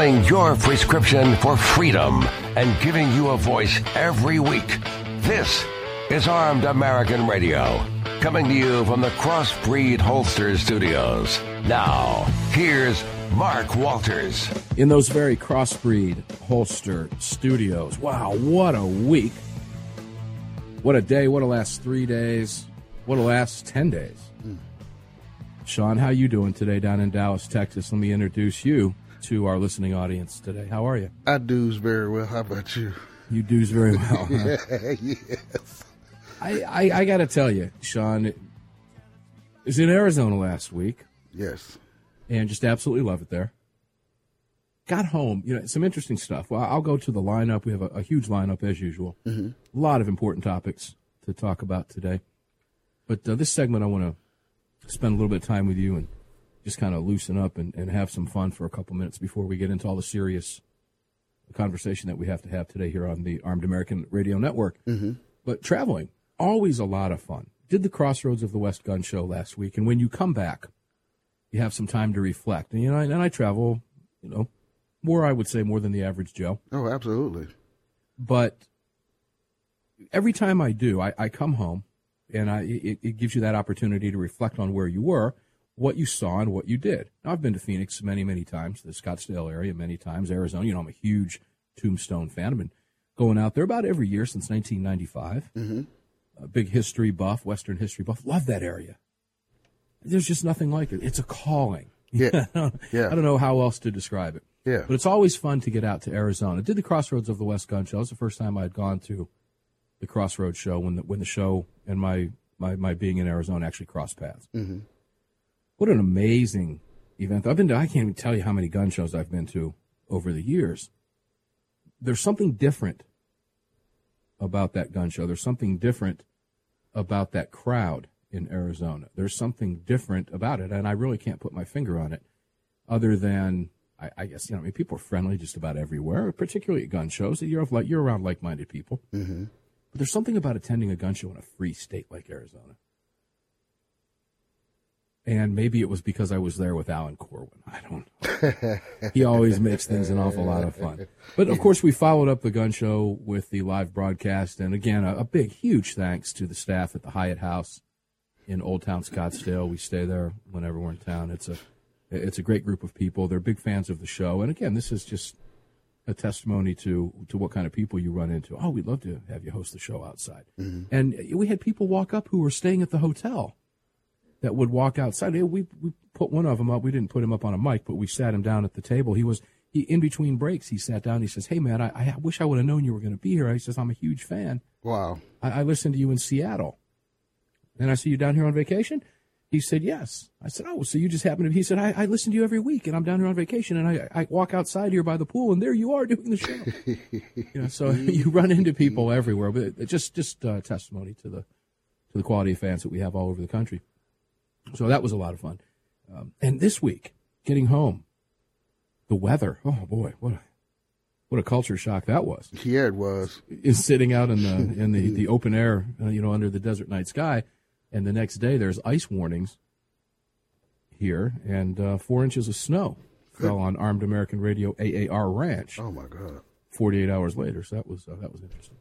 filling your prescription for freedom and giving you a voice every week. This is Armed American Radio, coming to you from the Crossbreed Holster Studios. Now, here's Mark Walters. In those very Crossbreed Holster Studios. Wow, what a week. What a day, what a last 3 days, what a last 10 days. Sean, how you doing today down in Dallas, Texas? Let me introduce you to our listening audience today. How are you? I do's very well. How about you? You do's very well. Huh? Yes. I got to tell you, Sean, I was in Arizona last week. Yes. And just absolutely love it there. Got home, some interesting stuff. Well, I'll go to the lineup. We have a huge lineup as usual. Mm-hmm. A lot of important topics to talk about today. But this segment, I want to spend a little bit of time with you and just kind of loosen up and have some fun for a couple minutes before we get into all the serious conversation that we have to have today here on the Armed American Radio Network. Mm-hmm. But traveling, always a lot of fun. Did the Crossroads of the West Gun Show last week, and when you come back, you have some time to reflect. And I travel, more, I would say, more than the average Joe. Oh, absolutely. But every time I do, I come home, and it gives you that opportunity to reflect on where you were, what you saw, and what you did. Now, I've been to Phoenix many, many times, the Scottsdale area many times, Arizona. I'm a huge Tombstone fan. I've been going out there about every year since 1995. Mm-hmm. A big history buff, Western history buff. Love that area. There's just nothing like it. It's a calling. Yeah. I don't know how else to describe it. Yeah. But it's always fun to get out to Arizona. Did the Crossroads of the West Gun Show. It was the first time I had gone to the Crossroads show when the show and my being in Arizona actually crossed paths. Mm-hmm. What an amazing event. I can't even tell you how many gun shows I've been to over the years. There's something different about that gun show. There's something different about that crowd in Arizona. There's something different about it, and I really can't put my finger on it other than, I guess, people are friendly just about everywhere, particularly at gun shows. You're around like-minded people. Mm-hmm. But there's something about attending a gun show in a free state like Arizona. And maybe it was because I was there with Alan Corwin. I don't know. He always makes things an awful lot of fun. But, of course, we followed up the gun show with the live broadcast. And, again, a big, huge thanks to the staff at the Hyatt House in Old Town Scottsdale. We stay there whenever we're in town. It's a great group of people. They're big fans of the show. And, again, this is just a testimony to what kind of people you run into. Oh, we'd love to have you host the show outside. Mm-hmm. And we had people walk up who were staying at the hotel that would walk outside. We put one of them up. We didn't put him up on a mic, but we sat him down at the table. He in between breaks, he sat down. He says, "Hey, man, I wish I would have known you were going to be here." He says, "I'm a huge fan. Wow. I listened to you in Seattle. And I see you down here on vacation?" He said, "Yes." I said, "Oh, so you just happen to be." He said, I listen to you every week, and I'm down here on vacation, and I walk outside here by the pool, and there you are doing the show." So you run into people everywhere. But it's just testimony to the quality of fans that we have all over the country. So that was a lot of fun. And this week, getting home, the weather. Oh boy, what a culture shock that was. Yeah, it was. Is sitting out in the open air, under the desert night sky, and the next day there's ice warnings here, and 4 inches of snow fell on Armed American Radio AAR Ranch. Oh my God! 48 hours later, so that was interesting.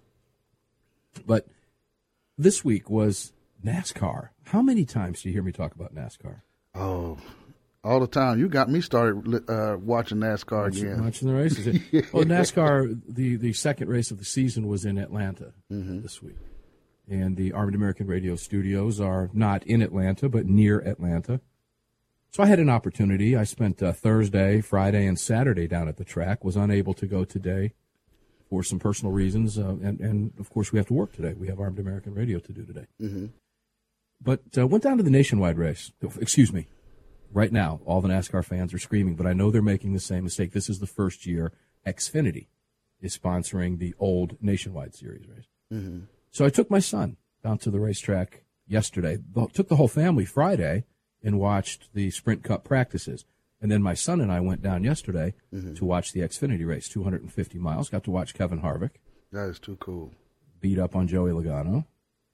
But this week was NASCAR. How many times do you hear me talk about NASCAR? Oh, all the time. You got me started watching NASCAR again. Watching the races. Yeah. Well, NASCAR, the second race of the season was in Atlanta this week. And the Armed American Radio studios are not in Atlanta, but near Atlanta. So I had an opportunity. I spent Thursday, Friday, and Saturday down at the track. Was unable to go today for some personal reasons. And of course, we have to work today. We have Armed American Radio to do today. Mm-hmm. But went down to the nationwide race. Excuse me. Right now, all the NASCAR fans are screaming, but I know they're making the same mistake. This is the first year Xfinity is sponsoring the old nationwide series race. Mm-hmm. So I took my son down to the racetrack yesterday. Took the whole family Friday and watched the Sprint Cup practices. And then my son and I went down yesterday to watch the Xfinity race, 250 miles. Got to watch Kevin Harvick. That is too cool. Beat up on Joey Logano.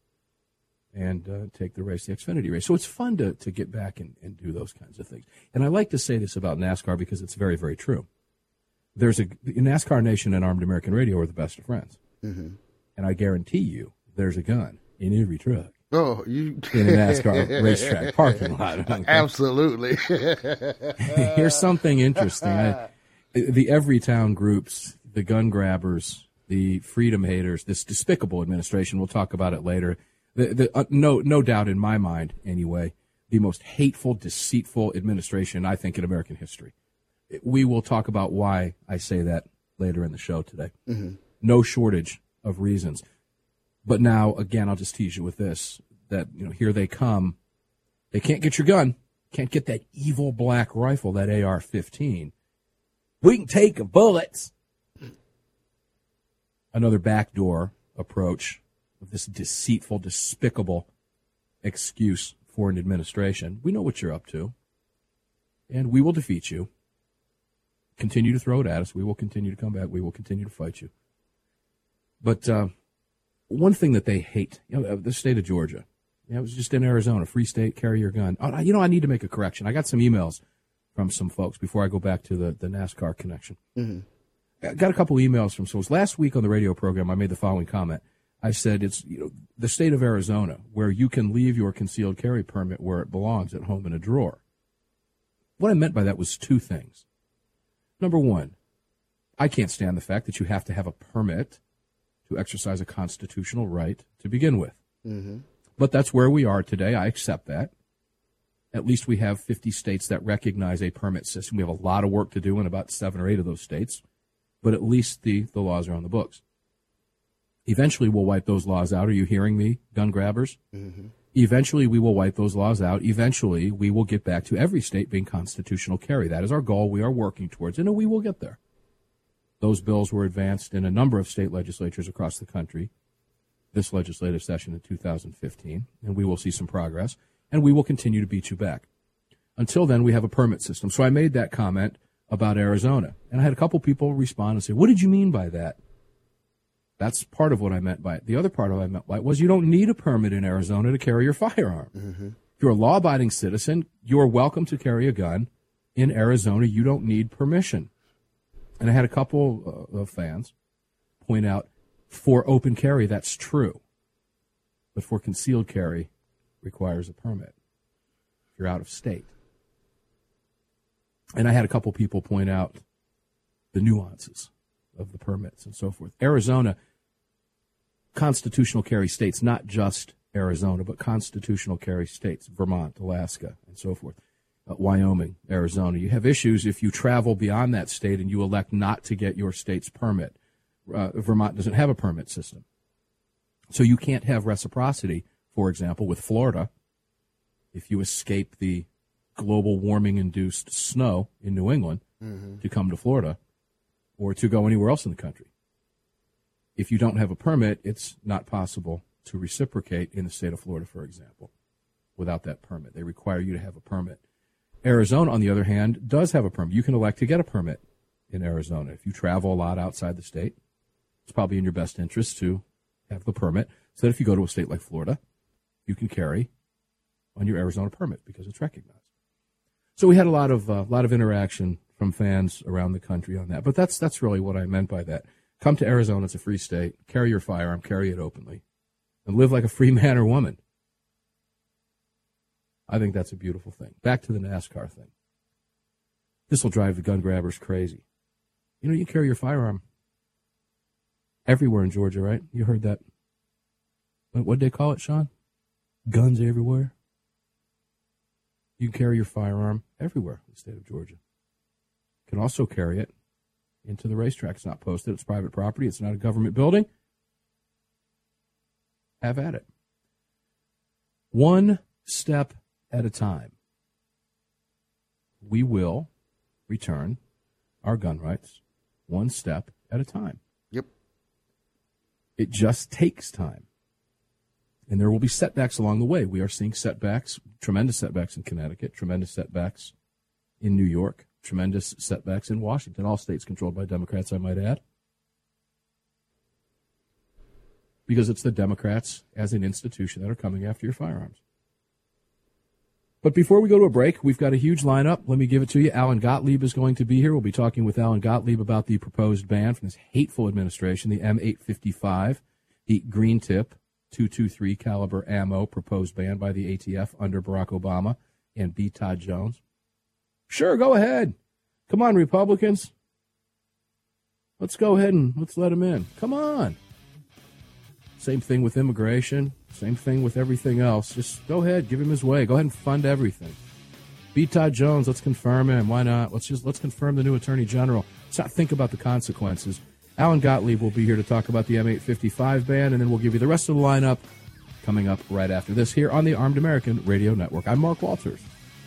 And take the race, the Xfinity race. So it's fun to get back and do those kinds of things. And I like to say this about NASCAR because it's very, very true. NASCAR Nation and Armed American Radio are the best of friends. Mm-hmm. And I guarantee you there's a gun in every truck. Oh, you in a NASCAR racetrack parking lot. Absolutely. Here's something interesting. The Everytown groups, the gun grabbers, the freedom haters, this despicable administration, we'll talk about it later. No doubt in my mind, anyway, the most hateful, deceitful administration, I think, in American history. We will talk about why I say that later in the show today. Mm-hmm. No shortage of reasons. But now, again, I'll just tease you with this, that, here they come. They can't get your gun. Can't get that evil black rifle, that AR-15. We can take the bullets. Another backdoor approach of this deceitful, despicable excuse for an administration. We know what you're up to, and we will defeat you. Continue to throw it at us. We will continue to come back. We will continue to fight you. But one thing that they hate, the state of Georgia, it was just in Arizona, free state, carry your gun. I need to make a correction. I got some emails from some folks before I go back to the NASCAR connection. Mm-hmm. I got a couple emails from folks. Last week on the radio program, I made the following comment. I said it's the state of Arizona where you can leave your concealed carry permit where it belongs, at home in a drawer. What I meant by that was two things. Number one, I can't stand the fact that you have to have a permit to exercise a constitutional right to begin with. Mm-hmm. But that's where we are today. I accept that. At least we have 50 states that recognize a permit system. We have a lot of work to do in about 7 or 8 of those states, but at least the laws are on the books. Eventually, we'll wipe those laws out. Are you hearing me, gun grabbers? Mm-hmm. Eventually, we will wipe those laws out. Eventually, we will get back to every state being constitutional carry. That is our goal. We are working towards it, and we will get there. Those bills were advanced in a number of state legislatures across the country this legislative session in 2015, and we will see some progress, and we will continue to beat you back. Until then, we have a permit system. So I made that comment about Arizona, and I had a couple people respond and say, what did you mean by that? That's part of what I meant by it. The other part of what I meant by it was you don't need a permit in Arizona to carry your firearm. Mm-hmm. If you're a law-abiding citizen, you are welcome to carry a gun in Arizona. You don't need permission. And I had a couple of fans point out, for open carry, that's true. But for concealed carry, requires a permit if you're out of state. And I had a couple people point out the nuances of the permits and so forth. Arizona, constitutional carry states, not just Arizona, but constitutional carry states, Vermont, Alaska, and so forth. Wyoming, Arizona. You have issues if you travel beyond that state and you elect not to get your state's permit. Vermont doesn't have a permit system. So you can't have reciprocity, for example, with Florida. If you escape the global warming-induced snow in New England to come to Florida or to go anywhere else in the country. If you don't have a permit, it's not possible to reciprocate in the state of Florida, for example, without that permit. They require you to have a permit. Arizona, on the other hand, does have a permit. You can elect to get a permit in Arizona. If you travel a lot outside the state, it's probably in your best interest to have the permit so that if you go to a state like Florida, you can carry on your Arizona permit because it's recognized. So we had a lot of interaction from fans around the country on that. But that's really what I meant by that. Come to Arizona, it's a free state. Carry your firearm, carry it openly, and live like a free man or woman. I think that's a beautiful thing. Back to the NASCAR thing. This will drive the gun grabbers crazy. You can carry your firearm everywhere in Georgia, right? You heard that. What'd they call it, Sean? Guns everywhere. You can carry your firearm everywhere in the state of Georgia. You can also carry it into the racetrack. It's not posted. It's private property. It's not a government building. Have at it. One step at a time. We will return our gun rights one step at a time. Yep. It just takes time. And there will be setbacks along the way. We are seeing setbacks, tremendous setbacks in Connecticut, tremendous setbacks in New York, tremendous setbacks in Washington, all states controlled by Democrats, I might add. Because it's the Democrats as an institution that are coming after your firearms. But before we go to a break, we've got a huge lineup. Let me give it to you. Alan Gottlieb is going to be here. We'll be talking with Alan Gottlieb about the proposed ban from this hateful administration, the M855, the green tip, .223 caliber ammo proposed ban by the ATF under Barack Obama, and B. Todd Jones. Sure, go ahead. Come on, Republicans. Let's go ahead and let's let them in. Come on. Same thing with immigration. Same thing with everything else. Just go ahead, give him his way. Go ahead and fund everything. B. Todd Jones, let's confirm him. Why not? Let's confirm the new Attorney General. Let's not think about the consequences. Alan Gottlieb will be here to talk about the M855 ban, and then we'll give you the rest of the lineup coming up right after this here on the Armed American Radio Network. I'm Mark Walters.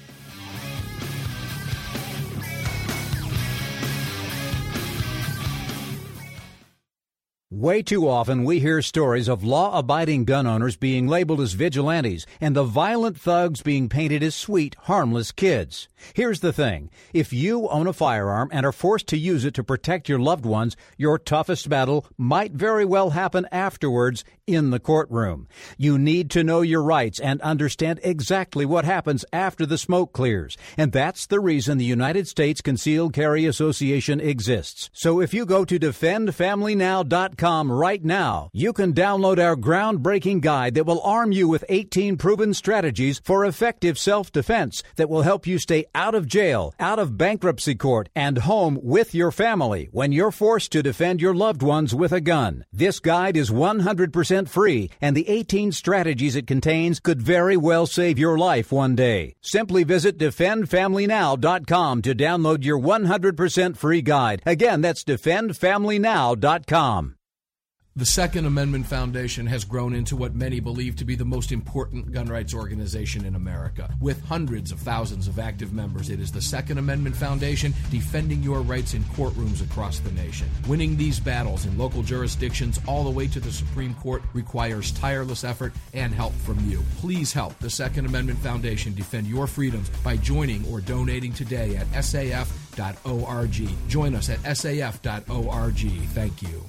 Way too often we hear stories of law-abiding gun owners being labeled as vigilantes and the violent thugs being painted as sweet, harmless kids. Here's the thing. If you own a firearm and are forced to use it to protect your loved ones, your toughest battle might very well happen afterwards in the courtroom. You need to know your rights and understand exactly what happens after the smoke clears. And that's the reason the United States Concealed Carry Association exists. So if you go to defendfamilynow.com right now, you can download our groundbreaking guide that will arm you with 18 proven strategies for effective self-defense that will help you stay out of jail, out of bankruptcy court, and home with your family when you're forced to defend your loved ones with a gun. This guide is 100% free, and the 18 strategies it contains could very well save your life one day. Simply visit defendfamilynow.com to download your 100% free guide. Again, that's defendfamilynow.com. The Second Amendment Foundation has grown into what many believe to be the most important gun rights organization in America. With hundreds of thousands of active members, it is the Second Amendment Foundation defending your rights in courtrooms across the nation. Winning these battles in local jurisdictions all the way to the Supreme Court requires tireless effort and help from you. Please help the Second Amendment Foundation defend your freedoms by joining or donating today at saf.org. Join us at saf.org. Thank you.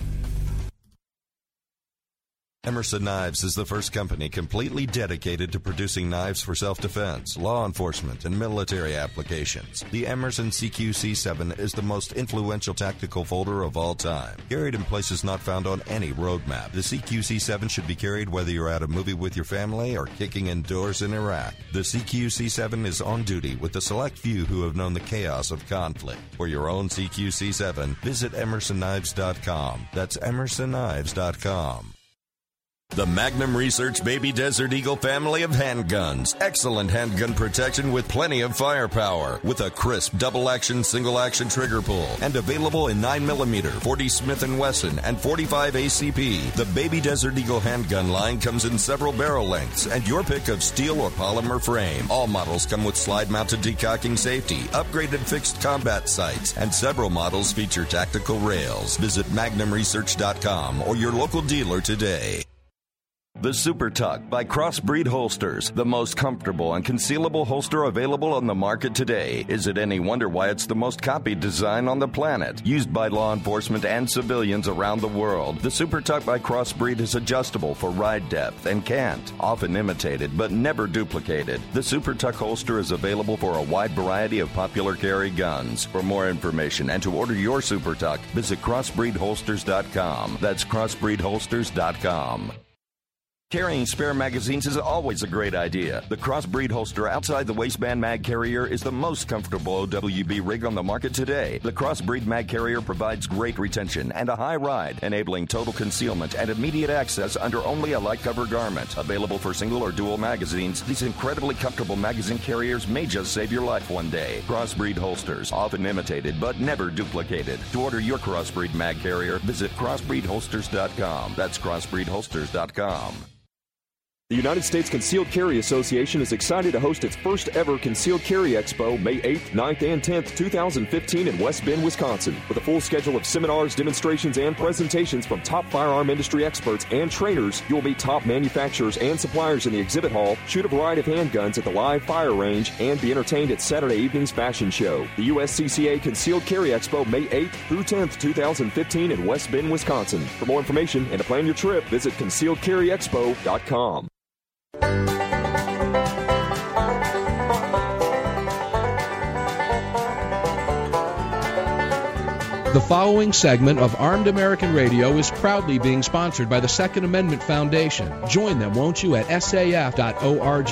Emerson Knives is the first company completely dedicated to producing knives for self-defense, law enforcement, and military applications. The Emerson CQC7 is the most influential tactical folder of all time, carried in places not found on any roadmap. The CQC7 should be carried whether you're at a movie with your family or kicking indoors in Iraq. The CQC7 is on duty with the select few who have known the chaos of conflict. For your own CQC7, visit emersonKnives.com. That's emersonKnives.com. The Magnum Research Baby Desert Eagle family of handguns. Excellent handgun protection with plenty of firepower. With a crisp double-action, single-action trigger pull. And available in 9mm, 40 Smith & Wesson, and 45 ACP. The Baby Desert Eagle handgun line comes in several barrel lengths and your pick of steel or polymer frame. All models come with slide-mounted decocking safety, upgraded fixed combat sights, and several models feature tactical rails. Visit MagnumResearch.com or your local dealer today. The Super Tuck by Crossbreed Holsters, the most comfortable and concealable holster available on the market today. Is it any wonder why it's the most copied design on the planet? Used by law enforcement and civilians around the world, the Super Tuck by Crossbreed is adjustable for ride depth and cant, often imitated but never duplicated. The Super Tuck holster is available for a wide variety of popular carry guns. For more information and to order your Super Tuck, visit crossbreedholsters.com. That's crossbreedholsters.com. Carrying spare magazines is always a great idea. The Crossbreed holster outside the waistband mag carrier is the most comfortable OWB rig on the market today. The Crossbreed mag carrier provides great retention and a high ride, enabling total concealment and immediate access under only a light cover garment. Available for single or dual magazines, these incredibly comfortable magazine carriers may just save your life one day. Crossbreed holsters, often imitated but never duplicated. To order your Crossbreed mag carrier, visit crossbreedholsters.com. That's crossbreedholsters.com. The United States Concealed Carry Association is excited to host its first ever Concealed Carry Expo May 8th, 9th, and 10th, 2015 in West Bend, Wisconsin. With a full schedule of seminars, demonstrations, and presentations from top firearm industry experts and trainers, you'll meet top manufacturers and suppliers in the exhibit hall, shoot a variety of handguns at the live fire range, and be entertained at Saturday evening's fashion show. The USCCA Concealed Carry Expo May 8th through 10th, 2015 in West Bend, Wisconsin. For more information and to plan your trip, visit concealedcarryexpo.com. The following segment of Armed American Radio is proudly being sponsored by the Second Amendment Foundation. Join them, won't you, at saf.org.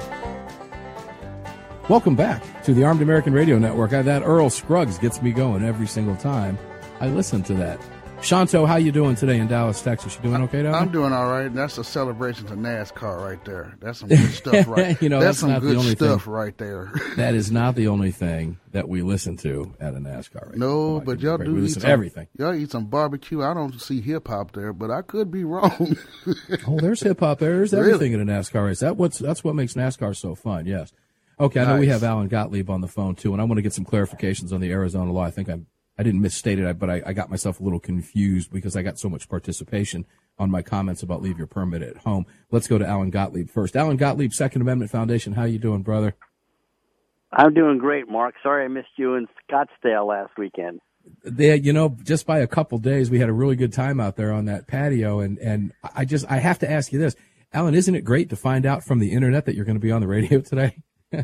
Welcome back to the Armed American Radio Network. That Earl Scruggs gets me going every single time I listen to that. Shanto, how you doing today in Dallas, Texas? You doing okay down there? I'm doing all right. That's a celebration to NASCAR right there. That's some good stuff right there. That's some good stuff right there. That is not the only thing that we listen to at a NASCAR race. No, but y'all do eat some, everything. Y'all eat some barbecue. I don't see hip-hop there, but I could be wrong. Oh, there's hip-hop there. There's everything in a NASCAR race. That's what makes NASCAR so fun, yes. Okay, I know we have Alan Gottlieb on the phone, too, and I want to get some clarifications on the Arizona law. I think I didn't misstate it, but I got myself a little confused because I got so much participation on my comments about leave your permit at home. Let's go to Alan Gottlieb first. Alan Gottlieb, Second Amendment Foundation, how you doing, brother? I'm doing great, Mark. Sorry I missed you in Scottsdale last weekend. Just by a couple days, we had a really good time out there on that patio, and I have to ask you this. Alan, isn't it great to find out from the internet that you're going to be on the radio today?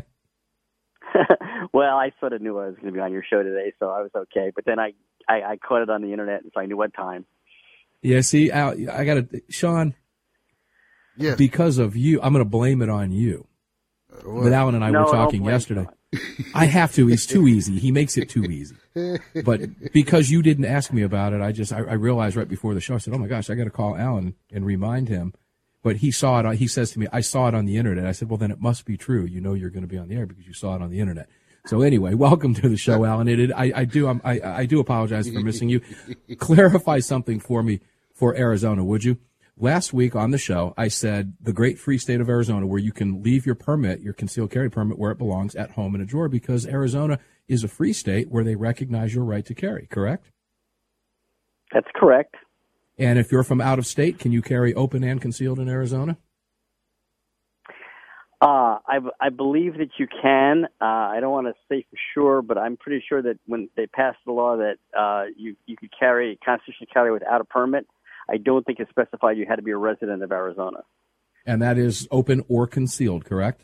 Well, I sort of knew I was going to be on your show today, so I was okay. But then I caught it on the internet, so I knew what time. Yeah, see, I got to, Sean, yes. Because of you, I'm going to blame it on you. But Alan and I were talking yesterday. I have to. He's too easy. He makes it too easy. But because you didn't ask me about it, I realized right before the show, I said, oh, my gosh, I got to call Alan and remind him. But he saw it. He says to me, I saw it on the internet. I said, well, then it must be true. You know you're going to be on the air because you saw it on the internet. So anyway, welcome to the show, Alan. I do apologize for missing you. Clarify something for me for Arizona, would you? Last week on the show, I said the great free state of Arizona, where you can leave your permit, your concealed carry permit, where it belongs, at home in a drawer, because Arizona is a free state where they recognize your right to carry, correct? That's correct. And if you're from out of state, can you carry open and concealed in Arizona? I believe that you can. I don't want to say for sure, but I'm pretty sure that when they passed the law that you could carry, constitutionally carry without a permit. I don't think it specified you had to be a resident of Arizona. And that is open or concealed, correct?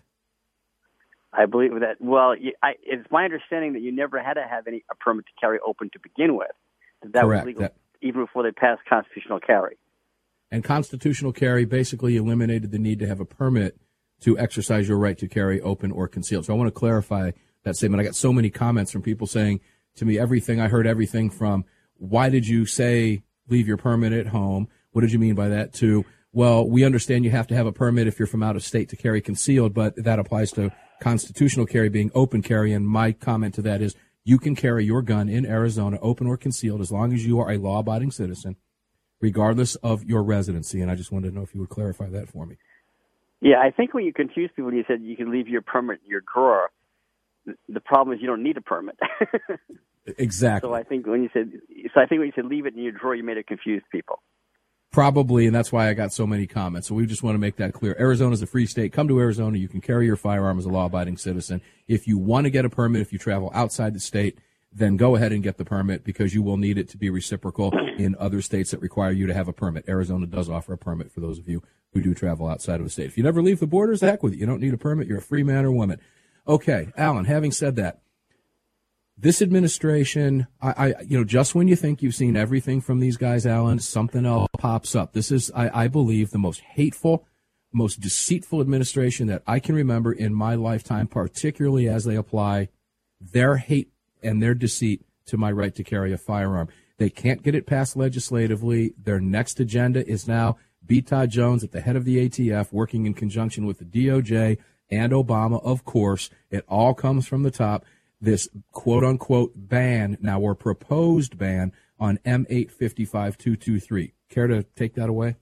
I believe that. Well, it's my understanding that you never had to have a permit to carry open to begin with. That correct. Was legal even before they passed constitutional carry. And constitutional carry basically eliminated the need to have a permit to exercise your right to carry open or concealed. So I want to clarify that statement. I got so many comments from people saying to me everything from, why did you say leave your permit at home? What did you mean by that? To, well, we understand you have to have a permit if you're from out of state to carry concealed, but that applies to constitutional carry being open carry. And my comment to that is, you can carry your gun in Arizona, open or concealed, as long as you are a law-abiding citizen, regardless of your residency. And I just wanted to know if you would clarify that for me. Yeah, I think when you confuse people, you said you can leave your permit in your drawer. The problem is you don't need a permit. Exactly. So I think when you said leave it in your drawer, you made it confuse people. Probably, and that's why I got so many comments. So we just want to make that clear. Arizona's a free state. Come to Arizona. You can carry your firearm as a law-abiding citizen. If you want to get a permit, if you travel outside the state, then go ahead and get the permit, because you will need it to be reciprocal in other states that require you to have a permit. Arizona does offer a permit for those of you who do travel outside of the state. If you never leave the borders, the heck with it. You don't need a permit. You're a free man or woman. Okay, Alan, having said that, this administration, just when you think you've seen everything from these guys, Alan, something else pops up. This is, I believe, the most hateful, most deceitful administration that I can remember in my lifetime, particularly as they apply their hate and their deceit to my right to carry a firearm. They can't get it passed legislatively. Their next agenda is now B. Todd Jones at the head of the ATF, working in conjunction with the DOJ and Obama, of course. It all comes from the top. This quote-unquote ban, now or proposed ban, on M855-223. Care to take that away?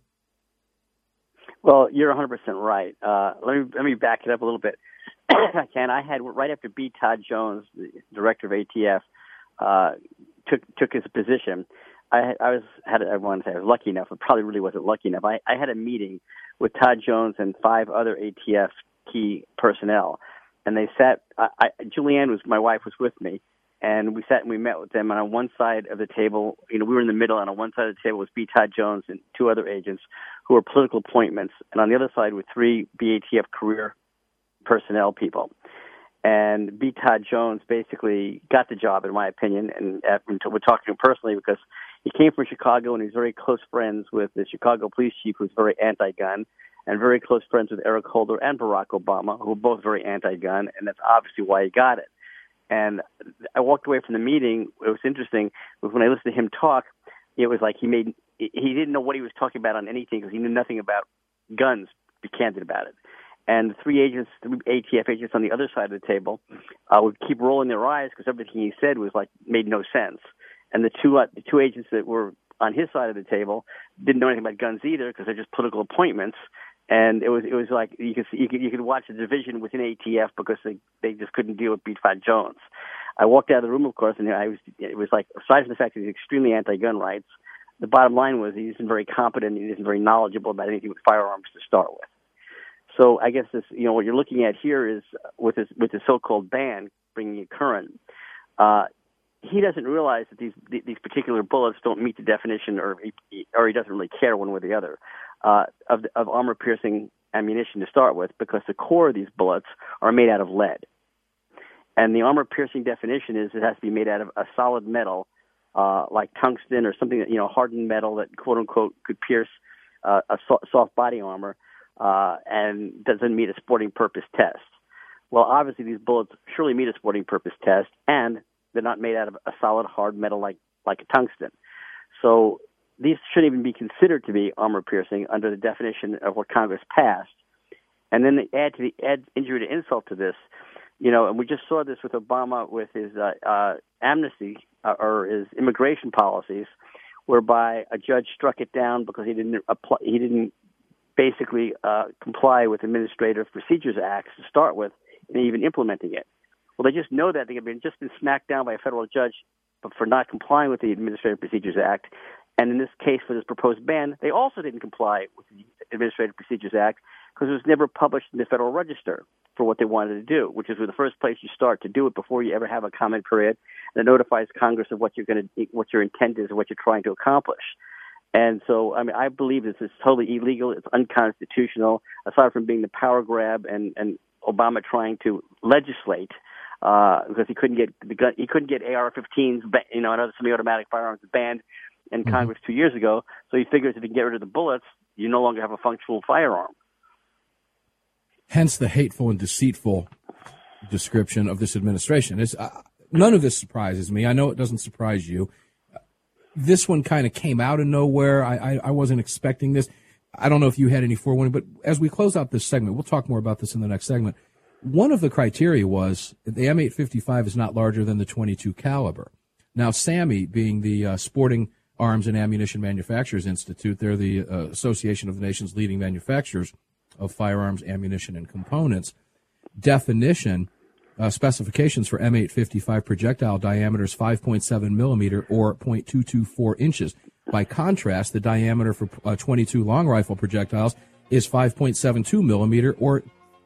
Well, you're 100% right. Let me back it up a little bit. If I can. I had, right after B. Todd Jones, the director of ATF, took his position, I want to say I was lucky enough, but probably really wasn't lucky enough. I had a meeting with Todd Jones and 5 other ATF key personnel, and they sat. Julianne, my wife, was with me, and we sat and we met with them. And on one side of the table, we were in the middle, and on one side of the table was B. Todd Jones and 2 other agents who were political appointments, and on the other side were 3 BATF career personnel people. And B. Todd Jones basically got the job, in my opinion, and we're talking to him personally because he came from Chicago and he's very close friends with the Chicago police chief, who's very anti-gun, and very close friends with Eric Holder and Barack Obama, who are both very anti-gun, and that's obviously why he got it. And I walked away from the meeting. It was interesting. When I listened to him talk, it was like he didn't know what he was talking about on anything because he knew nothing about guns, to be candid about it. And the three ATF agents on the other side of the table would keep rolling their eyes because everything he said was made no sense. And the two agents that were on his side of the table didn't know anything about guns either because they're just political appointments. And it was like you could watch the division within ATF because they just couldn't deal with B. Todd Jones. I walked out of the room, of course, and it was like, aside from the fact that he's extremely anti-gun rights, the bottom line was he isn't very competent, he isn't very knowledgeable about anything with firearms to start with. So I guess this, what you're looking at here is with the so-called ban, bringing it current. He doesn't realize that these particular bullets don't meet the definition, or he doesn't really care one way or the other, of armor-piercing ammunition to start with, because the core of these bullets are made out of lead. And the armor-piercing definition is it has to be made out of a solid metal, like tungsten or something that, hardened metal that, quote-unquote, could pierce a soft body armor, and doesn't meet a sporting purpose test. Well, obviously these bullets surely meet a sporting purpose test, and they're not made out of a solid hard metal like a tungsten. So these shouldn't even be considered to be armor-piercing under the definition of what Congress passed. And then they add injury to insult to this, and we just saw this with Obama with his amnesty or his immigration policies, whereby a judge struck it down because he didn't basically comply with Administrative Procedures Acts to start with, and even implementing it. Well, they just know that they've just been smacked down by a federal judge for not complying with the Administrative Procedures Act. And in this case, for this proposed ban, they also didn't comply with the Administrative Procedures Act because it was never published in the Federal Register for what they wanted to do, which is the first place you start to do it before you ever have a comment period that notifies Congress of what your intent is and what you're trying to accomplish. And so, I believe this is totally illegal. It's unconstitutional, aside from being the power grab and Obama trying to legislate because he couldn't get AR-15s, and other semi-automatic firearms banned in Congress 2 years ago. So he figures if he can get rid of the bullets, you no longer have a functional firearm. Hence the hateful and deceitful description of this administration. None of this surprises me. I know it doesn't surprise you. This one kind of came out of nowhere. I wasn't expecting this. I don't know if you had any forewarning, but as we close out this segment, we'll talk more about this in the next segment. One of the criteria was that the M855 is not larger than the .22 caliber. Now, SAMI, being the Sporting Arms and Ammunition Manufacturers Institute, they're the association of the nation's leading manufacturers of firearms, ammunition, and components. Definition, specifications for M855 projectile diameter is 5.7 millimeter or 0.224 inches. By contrast, the diameter for .22 long rifle projectiles is 5.72 millimeter or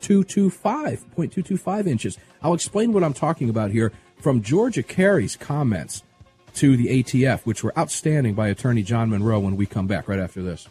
0.225 inches. I'll explain what I'm talking about here from Georgia Carey's comments to the ATF, which were outstanding by Attorney John Monroe, when we come back right after this.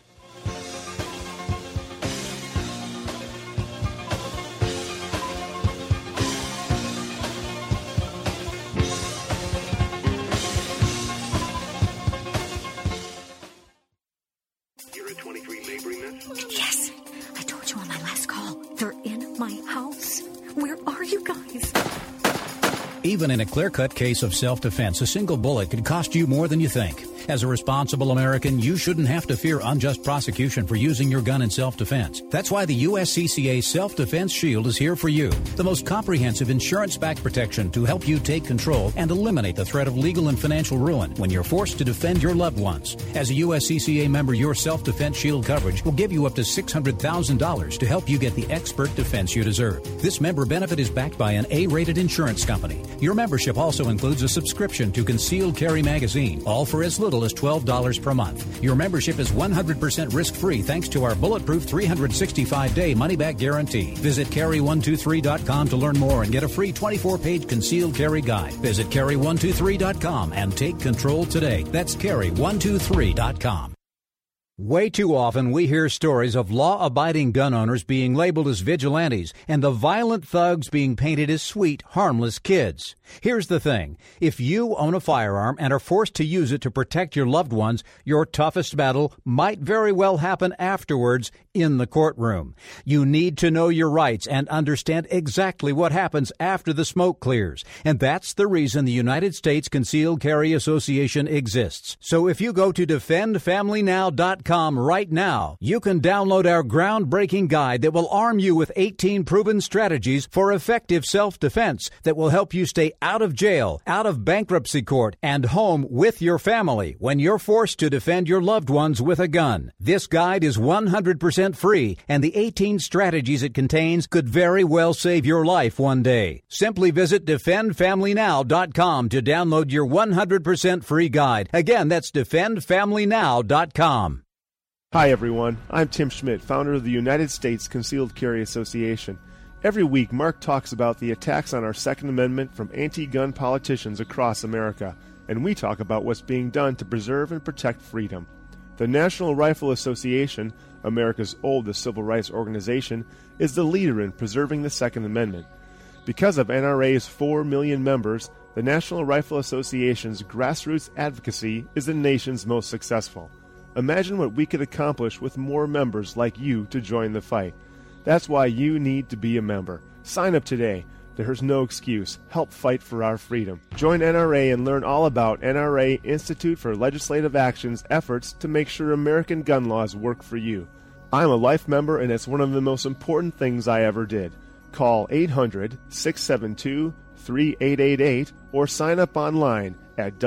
You're at 23 laboring this? Yes, I told you on my last call. They're in my house. Where are you guys? Even in a clear-cut case of self-defense, a single bullet could cost you more than you think. As a responsible American, you shouldn't have to fear unjust prosecution for using your gun in self-defense. That's why the USCCA Self-Defense Shield is here for you. The most comprehensive insurance-backed protection to help you take control and eliminate the threat of legal and financial ruin when you're forced to defend your loved ones. As a USCCA member, your Self-Defense Shield coverage will give you up to $600,000 to help you get the expert defense you deserve. This member benefit is backed by an A-rated insurance company. Your membership also includes a subscription to Concealed Carry Magazine, all for as little as $12 per month. Your membership is 100% risk-free thanks to our bulletproof 365-day money-back guarantee. Visit carry123.com to learn more and get a free 24-page concealed carry guide. Visit carry123.com and take control today. That's carry123.com. Way too often we hear stories of law-abiding gun owners being labeled as vigilantes and the violent thugs being painted as sweet, harmless kids. Here's the thing. If you own a firearm and are forced to use it to protect your loved ones, your toughest battle might very well happen afterwards in the courtroom. You need to know your rights and understand exactly what happens after the smoke clears. And that's the reason the United States Concealed Carry Association exists. So if you go to defendfamilynow.com right now, you can download our groundbreaking guide that will arm you with 18 proven strategies for effective self-defense that will help you stay out of jail, out of bankruptcy court, and home with your family when you're forced to defend your loved ones with a gun. This guide is 100% free, and the 18 strategies it contains could very well save your life one day. Simply visit defendfamilynow.com to download your 100% free guide. Again, that's defendfamilynow.com. Hi everyone, I'm Tim Schmidt, founder of the United States Concealed Carry Association. Every week, Mark talks about the attacks on our Second Amendment from anti-gun politicians across America, and we talk about what's being done to preserve and protect freedom. The National Rifle Association, America's oldest civil rights organization, is the leader in preserving the Second Amendment. Because of NRA's 4 million members, the National Rifle Association's grassroots advocacy is the nation's most successful. Imagine what we could accomplish with more members like you to join the fight. That's why you need to be a member. Sign up today. There's no excuse. Help fight for our freedom. Join NRA and learn all about NRA Institute for Legislative Action's efforts to make sure American gun laws work for you. I'm a life member, and it's one of the most important things I ever did. Call 800-672-3888 or sign up online at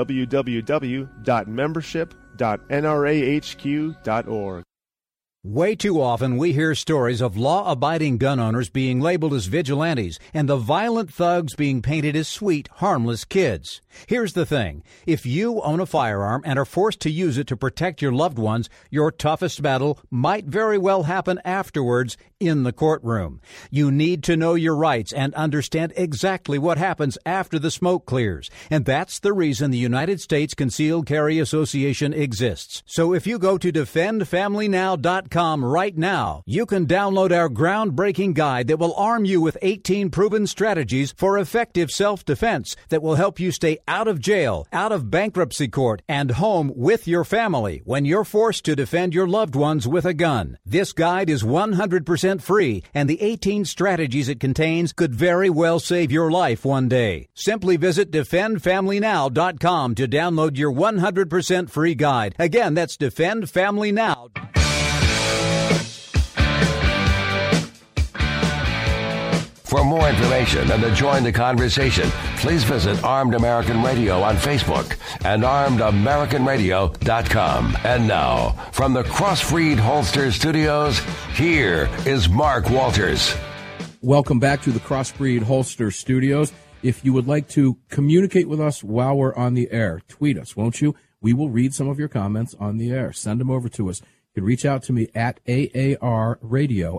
www.membership.nrahq.org. Way too often we hear stories of law-abiding gun owners being labeled as vigilantes and the violent thugs being painted as sweet, harmless kids. Here's the thing. If you own a firearm and are forced to use it to protect your loved ones, your toughest battle might very well happen afterwards in the courtroom. You need to know your rights and understand exactly what happens after the smoke clears. And that's the reason the United States Concealed Carry Association exists. So if you go to defendfamilynow.com right now, you can download our groundbreaking guide that will arm you with 18 proven strategies for effective self-defense that will help you stay out of jail, out of bankruptcy court, and home with your family when you're forced to defend your loved ones with a gun. This guide is 100% free, and the 18 strategies it contains could very well save your life one day. Simply visit defendfamilynow.com to download your 100% free guide. Again, that's defendfamilynow.com. For more information and to join the conversation, please visit Armed American Radio on Facebook and ArmedAmericanRadio.com. And now, from the Crossbreed Holster Studios, here is Mark Walters. Welcome back to the Crossbreed Holster Studios. If you would like to communicate with us while we're on the air, tweet us, won't you? We will read some of your comments on the air. Send them over to us. You can reach out to me at AAR Radio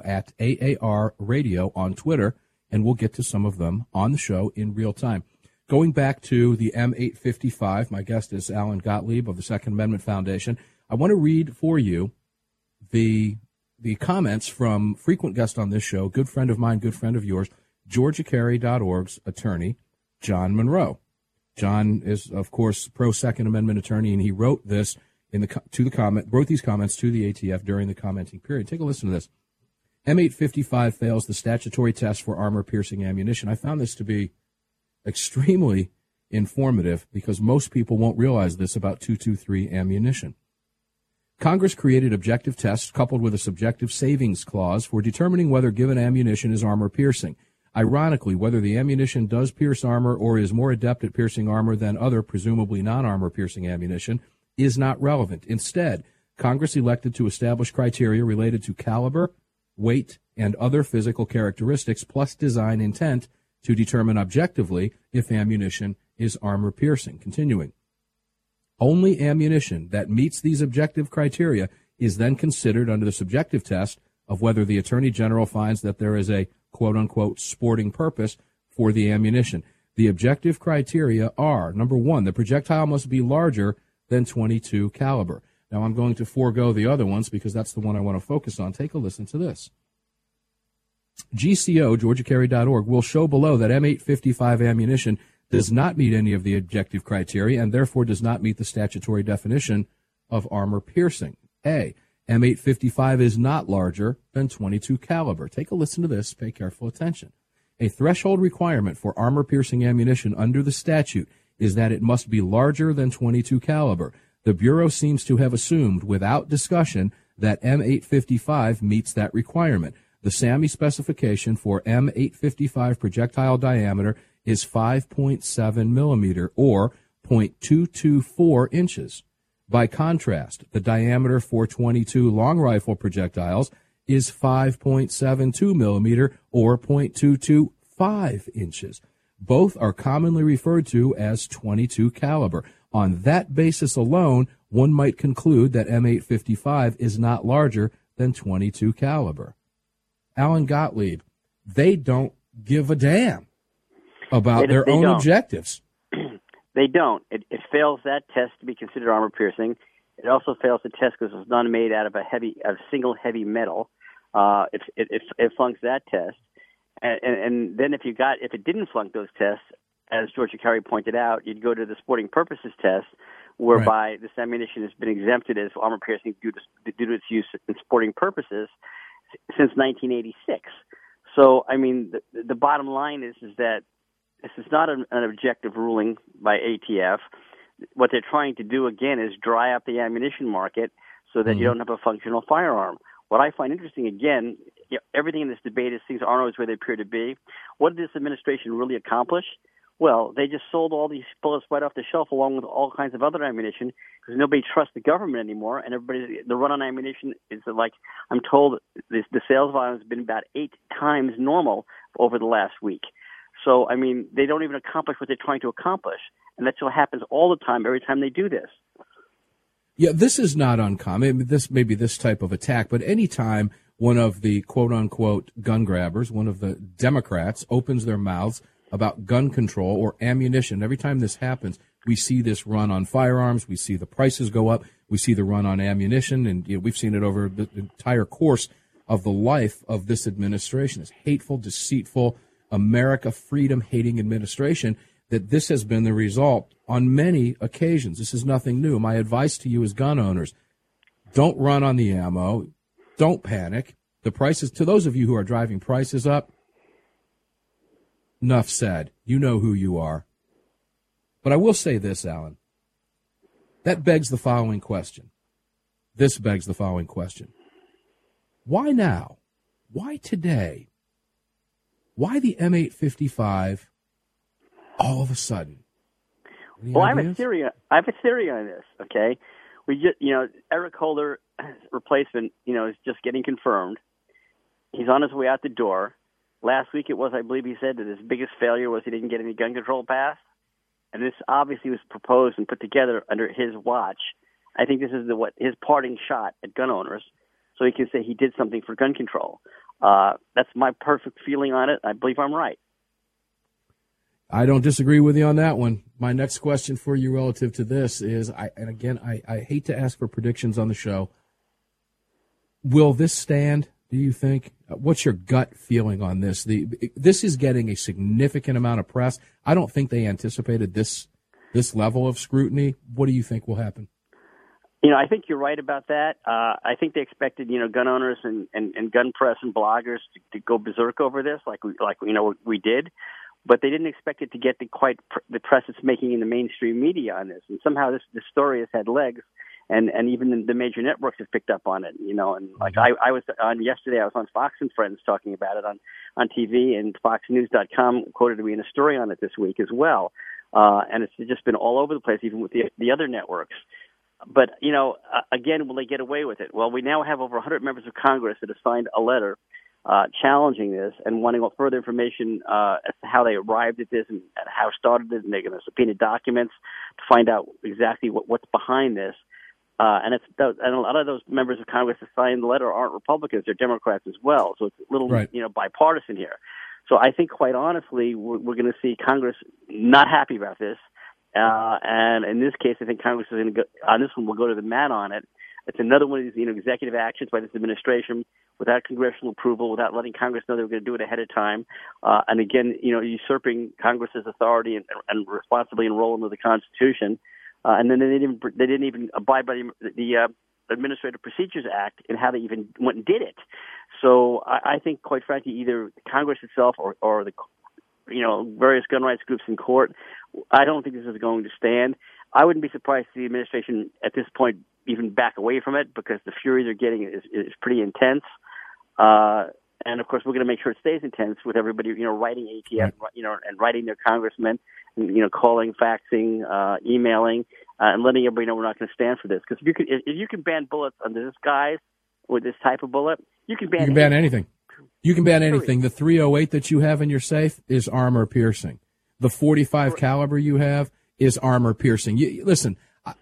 on Twitter, and we'll get to some of them on the show in real time. Going back to the M855, my guest is Alan Gottlieb of the Second Amendment Foundation. I want to read for you the comments from frequent guest on this show, good friend of mine, good friend of yours, GeorgiaCarry.org's attorney, John Monroe. John is, of course, pro-Second Amendment attorney, and he wrote this wrote these comments to the ATF during the commenting period. Take a listen to this. M855 fails the statutory test for armor-piercing ammunition. I found this to be extremely informative because most people won't realize this about .223 ammunition. Congress created objective tests coupled with a subjective savings clause for determining whether given ammunition is armor-piercing. Ironically, whether the ammunition does pierce armor or is more adept at piercing armor than other, presumably non-armor-piercing ammunition, is not relevant. Instead, Congress elected to establish criteria related to caliber, weight, and other physical characteristics, plus design intent, to determine objectively if ammunition is armor-piercing. Continuing. Only ammunition that meets these objective criteria is then considered under the subjective test of whether the Attorney General finds that there is a quote-unquote sporting purpose for the ammunition. The objective criteria are, number one, the projectile must be larger than .22 caliber. Now, I'm going to forego the other ones because that's the one I want to focus on. Take a listen to this. GCO, GeorgiaCarry.org, will show below that M855 ammunition does not meet any of the objective criteria and therefore does not meet the statutory definition of armor piercing. A, M855 is not larger than .22 caliber. Take a listen to this. Pay careful attention. A threshold requirement for armor-piercing ammunition under the statute is that it must be larger than .22 caliber. The Bureau seems to have assumed, without discussion, that M855 meets that requirement. The SAMI specification for M855 projectile diameter is 5.7 millimeter, or 0.224 inches. By contrast, the diameter for .22 long rifle projectiles is 5.72 millimeter, or 0.225 inches. Both are commonly referred to as .22 caliber. On that basis alone, one might conclude that M855 is not larger than .22 caliber. Alan Gottlieb, they don't give a damn about their own objectives. They don't. It fails that test to be considered armor piercing. It also fails the test because it's not made out of a single heavy metal. It flunks that test, and then if it didn't flunk those tests, as Georgia Carry pointed out, you'd go to the sporting purposes test, whereby this ammunition has been exempted as armor piercing due to its use in sporting purposes since 1986. So, I mean, the bottom line is that this is not an objective ruling by ATF. What they're trying to do, again, is dry up the ammunition market so that you don't have a functional firearm. What I find interesting, again, everything in this debate is things aren't always where they appear to be. What did this administration really accomplish? Well, they just sold all these bullets right off the shelf along with all kinds of other ammunition because nobody trusts the government anymore, and the run on ammunition is like, I'm told the sales volume has been about 8 times normal over the last week. So, I mean, they don't even accomplish what they're trying to accomplish, and that's what happens all the time, every time they do this. Yeah, this is not uncommon. This may be this type of attack, but any time one of the quote-unquote gun grabbers, one of the Democrats, opens their mouths about gun control or ammunition, every time this happens, we see this run on firearms, we see the prices go up, we see the run on ammunition, and we've seen it over the entire course of the life of this administration, this hateful, deceitful, America freedom-hating administration, that this has been the result on many occasions. This is nothing new. My advice to you as gun owners, don't run on the ammo. Don't panic. The prices, to those of you who are driving prices up, enough said. You know who you are. But I will say this, Alan. That begs the following question. This begs the following question. Why now? Why today? Why the M855 all of a sudden? Well, I have a theory on this, okay? We just, Eric Holder's replacement, is just getting confirmed. He's on his way out the door. Last week it was, I believe he said that his biggest failure was he didn't get any gun control passed. And this obviously was proposed and put together under his watch. I think this is his parting shot at gun owners, so he can say he did something for gun control. That's my perfect feeling on it. I believe I'm right. I don't disagree with you on that one. My next question for you relative to this is, I hate to ask for predictions on the show. Will this stand, do you think? What's your gut feeling on this? This is getting a significant amount of press. I don't think they anticipated this level of scrutiny. What do you think will happen? I think you're right about that. I think they expected, gun owners and gun press and bloggers to go berserk over this, like we did. But they didn't expect it to get the press it's making in the mainstream media on this. And somehow this story has had legs, and even the major networks have picked up on it. And like I was on yesterday, I was on Fox and Friends talking about it on TV, and FoxNews.com quoted me in a story on it this week as well. And it's just been all over the place, even with the other networks. But, again, will they get away with it? Well, we now have over 100 members of Congress that have signed a letter challenging this and wanting further information as to how they arrived at this and how it started it, and they're going to subpoena documents to find out exactly what's behind this. And a lot of those members of Congress that signed the letter aren't Republicans; they're Democrats as well. So it's a little, bipartisan here. So I think, quite honestly, we're going to see Congress not happy about this. And in this case, I think Congress is going to go on this one. We'll go to the mat on it It's another one of these, executive actions by this administration without congressional approval, without letting Congress know they were going to do it ahead of time, and again, usurping Congress's authority and responsibly enroll into the Constitution. And then they didn't even abide by the Administrative Procedures Act and how they even went and did it. So I think, quite frankly, either Congress itself or the various gun rights groups in court, I don't think this is going to stand. I wouldn't be surprised to see the administration at this point even back away from it, because the fury they're getting is pretty intense. And of course, we're going to make sure it stays intense with everybody, writing ATF, and writing their congressmen, and, calling, faxing, emailing, and letting everybody know we're not going to stand for this. Because if you can ban bullets under this guise with this type of bullet, you can ban anything. You can ban anything. The .308 that you have in your safe is armor piercing. The .45 caliber you have is armor piercing. Listen,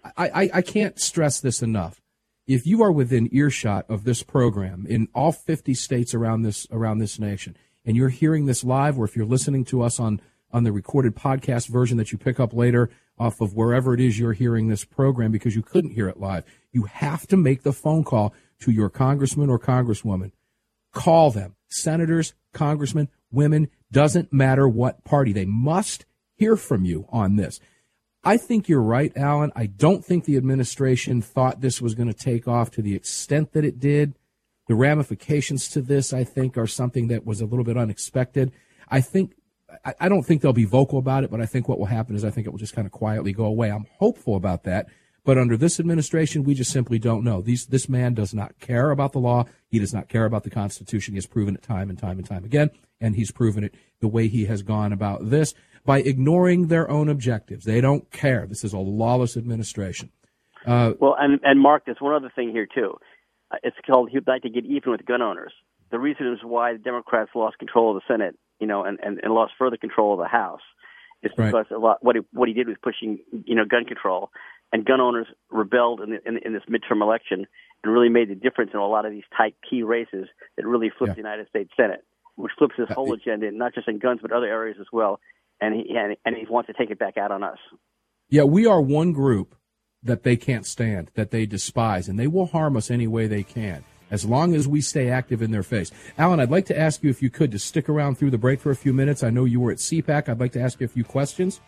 I can't stress this enough. If you are within earshot of this program in all 50 states around this nation, and you're hearing this live, or if you're listening to us on the recorded podcast version that you pick up later off of wherever it is you're hearing this program because you couldn't hear it live, you have to make the phone call to your congressman or congresswoman. Call them. Senators, congressmen, women, doesn't matter what party. They must hear from you on this. I think you're right, Alan. I don't think the administration thought this was going to take off to the extent that it did. The ramifications to this, I think, are something that was a little bit unexpected. I don't think they'll be vocal about it, but I think what will happen is I think it will just kind of quietly go away. I'm hopeful about that. But under this administration, we just simply don't know. This man does not care about the law. He does not care about the Constitution. He has proven it time and time and time again, and he's proven it the way he has gone about this by ignoring their own objectives. They don't care. This is a lawless administration. Well, and Mark, there's one other thing here, too. It's called he'd like to get even with gun owners. The reason is why the Democrats lost control of the Senate, and lost further control of the House is because what he did was pushing, gun control. And gun owners rebelled in this midterm election and really made the difference in a lot of these tight key races that really flipped the United States Senate, which flips his whole agenda, not just in guns but other areas as well. And he wants to take it back out on us. Yeah, we are one group that they can't stand, that they despise, and they will harm us any way they can, as long as we stay active in their face. Alan, I'd like to ask you, if you could, to stick around through the break for a few minutes. I know you were at CPAC. I'd like to ask you a few questions.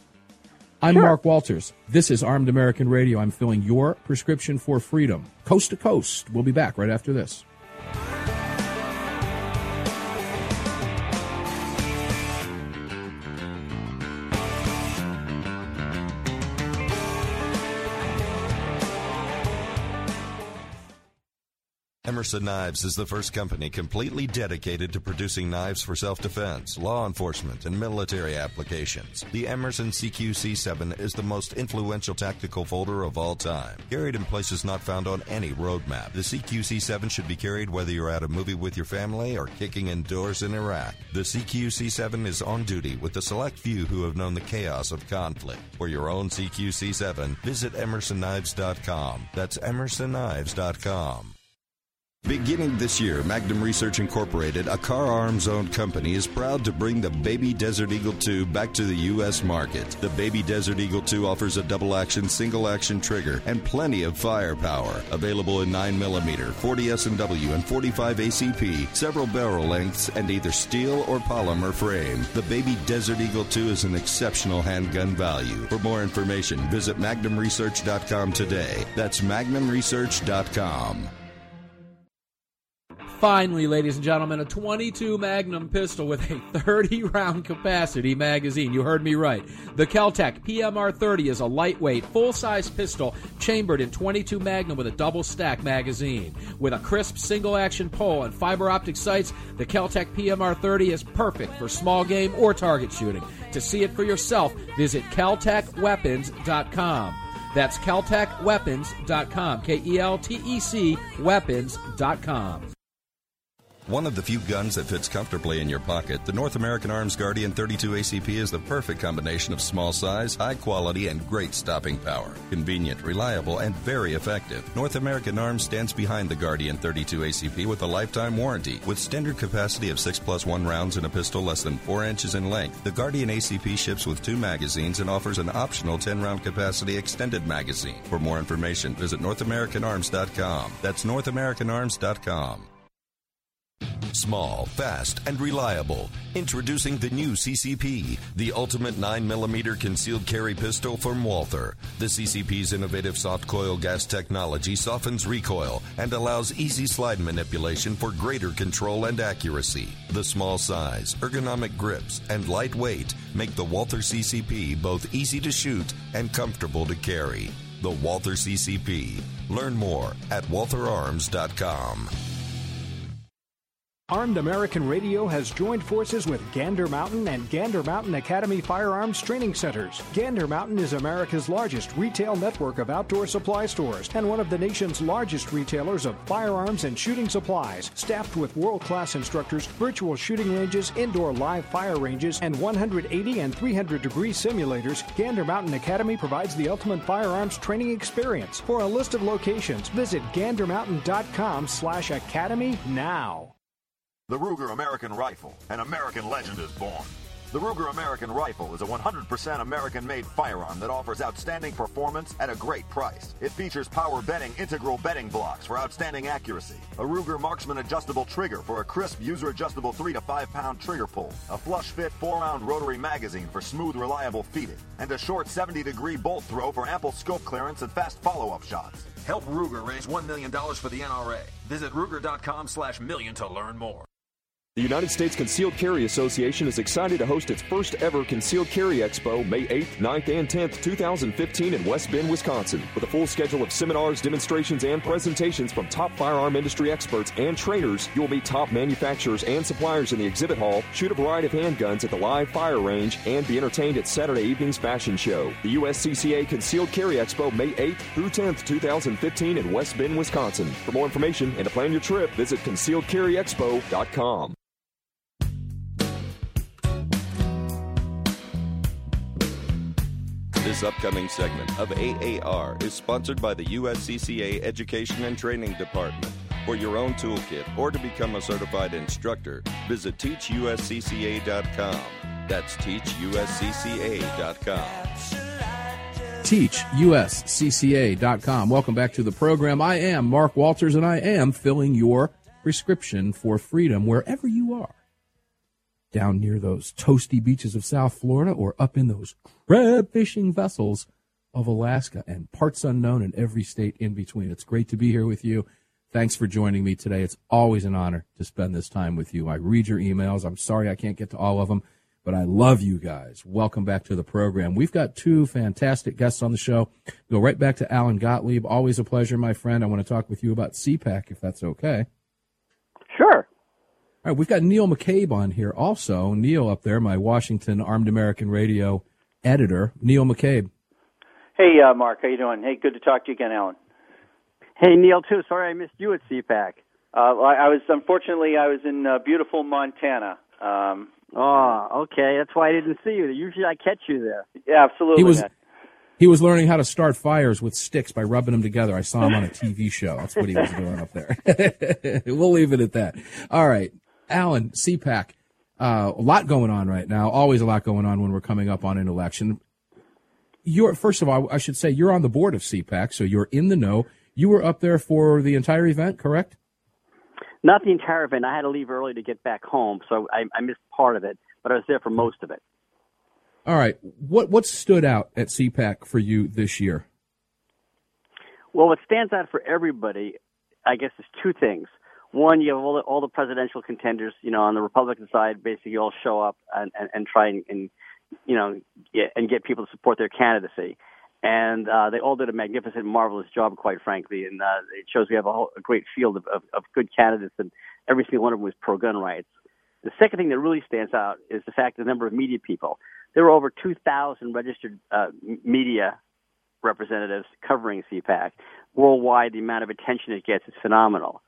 I'm Mark Walters. This is Armed American Radio. I'm filling your prescription for freedom, coast to coast. We'll be back right after this. Emerson Knives is the first company completely dedicated to producing knives for self-defense, law enforcement, and military applications. The Emerson CQC7 is the most influential tactical folder of all time. Carried in places not found on any roadmap, the CQC7 should be carried whether you're at a movie with your family or kicking indoors in Iraq. The CQC7 is on duty with the select few who have known the chaos of conflict. For your own CQC7, visit EmersonKnives.com. That's EmersonKnives.com. Beginning this year, Magnum Research Incorporated, a Car Arms-owned company, is proud to bring the Baby Desert Eagle 2 back to the U.S. market. The Baby Desert Eagle 2 offers a double-action, single-action trigger and plenty of firepower. Available in 9mm, 40 S&W, and 45 ACP, several barrel lengths, and either steel or polymer frame. The Baby Desert Eagle 2 is an exceptional handgun value. For more information, visit MagnumResearch.com today. That's MagnumResearch.com. Finally, ladies and gentlemen, a .22 Magnum pistol with a 30-round capacity magazine. You heard me right. The Kel-Tec PMR-30 is a lightweight, full-size pistol chambered in .22 Magnum with a double-stack magazine. With a crisp single-action pull and fiber optic sights, the Kel-Tec PMR-30 is perfect for small game or target shooting. To see it for yourself, visit KelTecWeapons.com. That's KelTecWeapons.com. KelTec Weapons.com. One of the few guns that fits comfortably in your pocket, the North American Arms Guardian 32 ACP is the perfect combination of small size, high quality, and great stopping power. Convenient, reliable, and very effective. North American Arms stands behind the Guardian 32 ACP with a lifetime warranty. With standard capacity of 6+1 rounds in a pistol less than 4 inches in length, the Guardian ACP ships with 2 magazines and offers an optional 10-round capacity extended magazine. For more information, visit NorthAmericanArms.com. That's NorthAmericanArms.com. Small, fast, and reliable. Introducing the new CCP, the ultimate 9mm concealed carry pistol from Walther. The CCP's innovative soft coil gas technology softens recoil and allows easy slide manipulation for greater control and accuracy. The small size, ergonomic grips, and light weight make the Walther CCP both easy to shoot and comfortable to carry. The Walther CCP. Learn more at WaltherArms.com. Armed American Radio has joined forces with Gander Mountain and Gander Mountain Academy Firearms Training Centers. Gander Mountain is America's largest retail network of outdoor supply stores and one of the nation's largest retailers of firearms and shooting supplies. Staffed with world-class instructors, virtual shooting ranges, indoor live fire ranges, and 180 and 300-degree simulators, Gander Mountain Academy provides the ultimate firearms training experience. For a list of locations, visit gandermountain.com/academy now. The Ruger American Rifle, an American legend is born. The Ruger American Rifle is a 100% American-made firearm that offers outstanding performance at a great price. It features power bedding integral bedding blocks for outstanding accuracy, a Ruger Marksman adjustable trigger for a crisp user-adjustable 3 to 5 pound trigger pull, a flush-fit 4-round rotary magazine for smooth, reliable feeding, and a short 70-degree bolt throw for ample scope clearance and fast follow-up shots. Help Ruger raise $1 million for the NRA. Visit Ruger.com/million to learn more. The United States Concealed Carry Association is excited to host its first ever Concealed Carry Expo May 8th, 9th, and 10th, 2015 in West Bend, Wisconsin. With a full schedule of seminars, demonstrations, and presentations from top firearm industry experts and trainers, you will meet top manufacturers and suppliers in the exhibit hall, shoot a variety of handguns at the live fire range, and be entertained at Saturday evening's fashion show. The USCCA Concealed Carry Expo May 8th through 10th, 2015 in West Bend, Wisconsin. For more information and to plan your trip, visit ConcealedCarryExpo.com. This upcoming segment of AAR is sponsored by the USCCA Education and Training Department. For your own toolkit or to become a certified instructor, visit TeachUSCCA.com. That's TeachUSCCA.com. TeachUSCCA.com. Welcome back to the program. I am Mark Walters, and I am filling your prescription for freedom wherever you are. Down near those toasty beaches of South Florida or up in those crab fishing vessels of Alaska and parts unknown in every state in between. It's great to be here with you. Thanks for joining me today. It's always an honor to spend this time with you. I read your emails. I'm sorry I can't get to all of them, but I love you guys. Welcome back to the program. We've got two fantastic guests on the show. Go right back to Alan Gottlieb. Always a pleasure, my friend. I want to talk with you about CPAC, if that's okay. Sure. All right, we've got Neil McCabe on here also. Neil up there, my Washington Armed American Radio editor. Neil McCabe. Hey, Mark, how you doing? Hey, good to talk to you again, Alan. Hey, Neil, too. Sorry I missed you at CPAC. I was in beautiful Montana. Okay. That's why I didn't see you. Usually I catch you there. Yeah, absolutely. He was learning how to start fires with sticks by rubbing them together. I saw him on a TV show. That's what he was doing up there. We'll leave it at that. All right. Alan, CPAC, a lot going on right now. Always a lot going on when we're coming up on an election. First of all, I should say you're on the board of CPAC, so you're in the know. You were up there for the entire event, correct? Not the entire event. I had to leave early to get back home, so I missed part of it, but I was there for most of it. All right. What stood out at CPAC for you this year? Well, what stands out for everybody, I guess, is two things. One, you have all the presidential contenders, on the Republican side, basically all show up and try and get people to support their candidacy. And they all did a magnificent, marvelous job, quite frankly. And it shows we have a great field of good candidates, and every single one of them was pro-gun rights. The second thing that really stands out is the fact the number of media people. There were over 2,000 registered media representatives covering CPAC. Worldwide, the amount of attention it gets is phenomenal.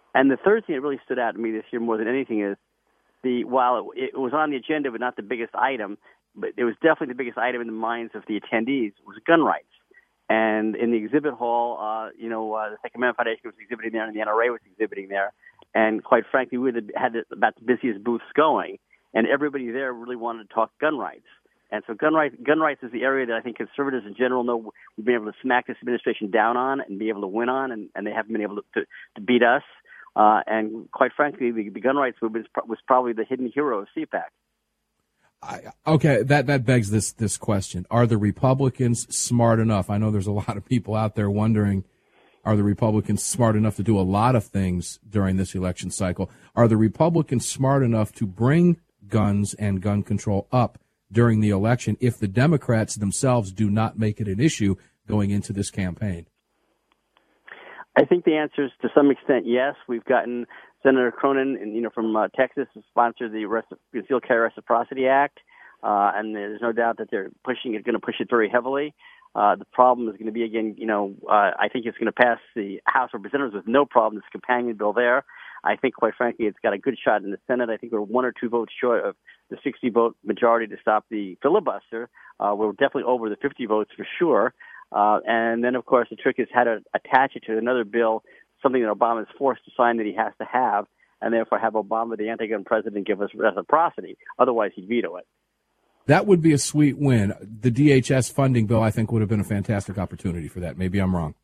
And the third thing that really stood out to me this year more than anything is while it was on the agenda but not the biggest item, but it was definitely the biggest item in the minds of the attendees was gun rights. And in the exhibit hall, the Second Amendment Foundation was exhibiting there, and the NRA was exhibiting there. And quite frankly, we had about the busiest booths going, and everybody there really wanted to talk gun rights. And so gun rights is the area that I think conservatives in general know we've been able to smack this administration down on and be able to win on, and they haven't been able to beat us. And quite frankly, the gun rights movement was probably the hidden hero of CPAC. Okay, that begs this question. Are the Republicans smart enough? I know there's a lot of people out there wondering, are the Republicans smart enough to do a lot of things during this election cycle? Are the Republicans smart enough to bring guns and gun control up during the election if the Democrats themselves do not make it an issue going into this campaign? I think the answer is to some extent yes. We've gotten Senator Cronin, from Texas, to sponsor the Concealed Carry Reciprocity Act, and there's no doubt that they're going to push it very heavily. The problem is going to be, again, I think it's going to pass the House of Representatives with no problem. This companion bill there. I think, quite frankly, it's got a good shot in the Senate. I think we're 1 or 2 votes short of the 60-vote majority to stop the filibuster. We're definitely over the 50 votes for sure. And then, of course, the trick is how to attach it to another bill, something that Obama is forced to sign that he has to have, and therefore have Obama, the anti-gun president, give us reciprocity. Otherwise, he'd veto it. That would be a sweet win. The DHS funding bill, I think, would have been a fantastic opportunity for that. Maybe I'm wrong.